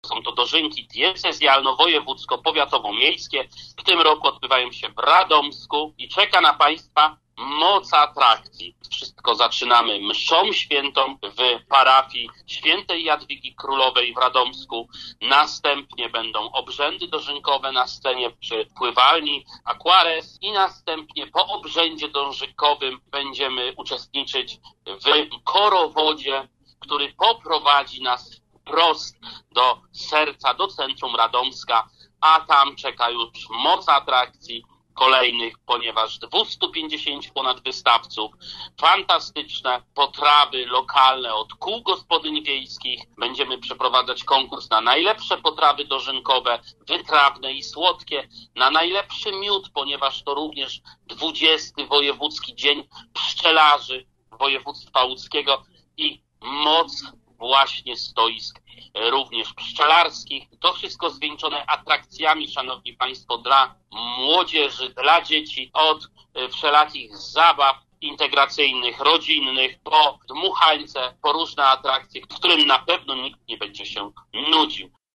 Są to dożynki diecezjalno-wojewódzko-powiatowo-miejskie. W tym roku odbywają się w Radomsku i czeka na Państwa moc atrakcji. Wszystko zaczynamy mszą świętą w parafii świętej Jadwigi Królowej w Radomsku. Następnie będą obrzędy dożynkowe na scenie przy pływalni Aquares i następnie po obrzędzie dożynkowym będziemy uczestniczyć w chorowodzie, który poprowadzi nas wprost do serca, do centrum Radomska, a tam czeka już moc atrakcji kolejnych, ponieważ 250 ponad wystawców, fantastyczne potrawy lokalne od kół gospodyń wiejskich. Będziemy przeprowadzać konkurs na najlepsze potrawy dożynkowe, wytrawne i słodkie, na najlepszy miód, ponieważ to również 20. Wojewódzki Dzień Pszczelarzy Województwa Łódzkiego i moc właśnie stoisk również pszczelarskich. To wszystko zwieńczone atrakcjami, szanowni państwo, dla młodzieży, dla dzieci, od wszelakich zabaw integracyjnych, rodzinnych, po dmuchańce, po różne atrakcje, w którym na pewno nikt nie będzie się nudził.